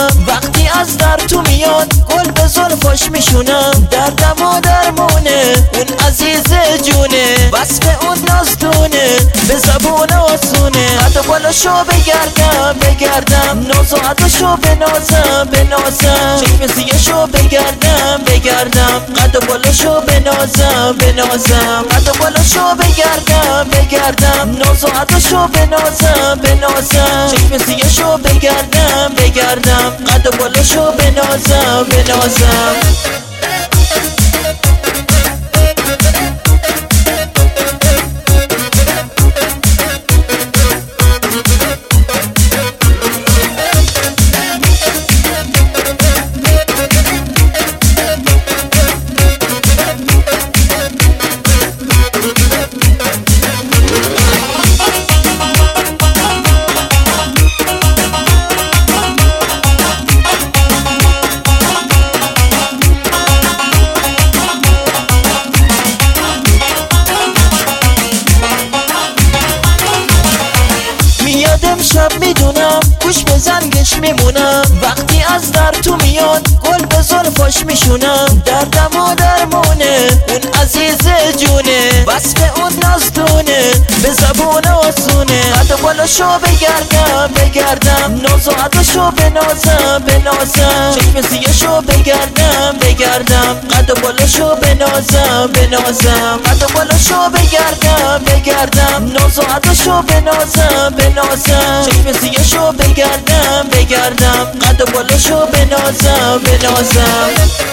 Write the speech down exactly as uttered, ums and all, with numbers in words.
میمونم وقتی از در تو میاد گل به زلفاش میشونم دردم و درمونه اون عزیز جونه وصف اون نازدونه به زبون آسونه حتی بالاشو بگردم بگردم ناز و عدشو بنازم بنازم چشم سیهشو بگردم بگردم قد و بالاشو بنازم بنازم قد و بالاشو بگردم بگردم ناز و عدشو بنازم بنازم چشم سیهشو بگردم بگردم قد و بالاشو بنازم بنازم امشب میدونم گوش به زنگش میمونم وقتی از در تو میاد گل به زلفاش میشونم دردم و درمونه اون عزیز جونه وصف اون نازدونه به زبون آسونه حتی بالاشو بگردم بگردم ناز و عدشو بنازم بنازم چشم سیهشو بگردم بگردم قد و بالاشو بنازم بنازم قد و بالاشو بگردم بگردم ناز و عدشو بنازم بنازم چشم سیهشو بگردم بگردم قد و بالاشو بنازم بنازم